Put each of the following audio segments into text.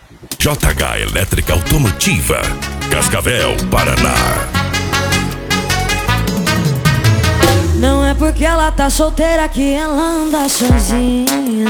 JH Elétrica Automotiva, Cascavel, Paraná. Não é porque ela tá solteira que ela anda sozinha.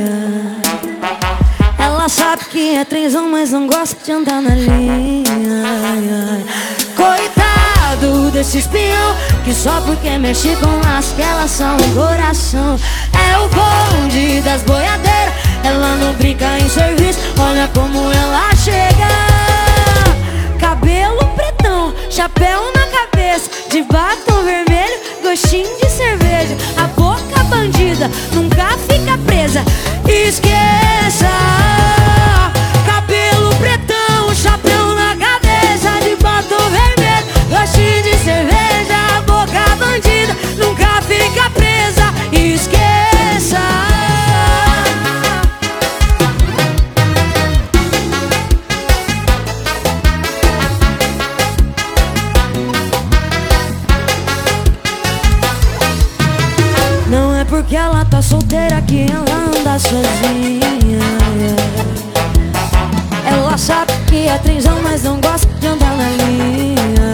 Ela sabe que é trenzão, mas não gosta de andar na linha. Coitado desse espião, que só porque mexe com as que elas são um coração. É o bonde das boiadeiras, ela não brinca em serviço. Olha como ela chega. Cabelo pretão, chapéu na cabeça, de batom vermelho, gostinho de cerveja. A boca bandida nunca fica presa. Esqueça. Cabelo pretão, chapéu na cabeça, de batom vermelho, gostinho de cerveja. A boca bandida nunca fica presa. Esqueça. Não é porque ela tá solteira que ela anda sozinha. Ela sabe que é trenzão, mas não gosta de andar na linha.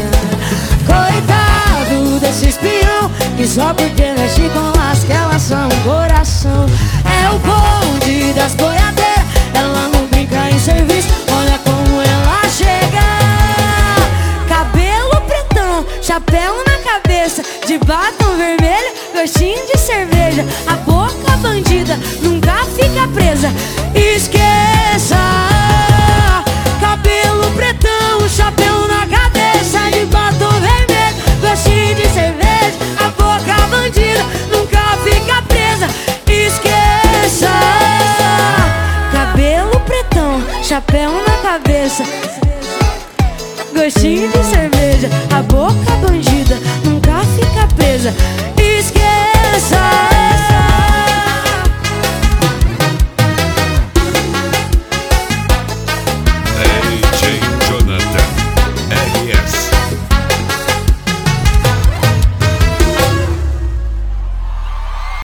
Coitado desse espião, que só porque mexe com as que elas são um coração. É o bonde das boiadeiras, ela não brinca em serviço. Olha como ela chega. Cabelo pretão, chapéu na cabeça, de batom vermelho, gostinho de cerveja. A boca bandida nunca fica presa. Esqueça. Cabelo pretão, chapéu na cabeça, de batom vermelho, gostinho de cerveja. A boca bandida nunca fica presa. Esqueça. Cabelo pretão, chapéu na cabeça, gostinho de cerveja.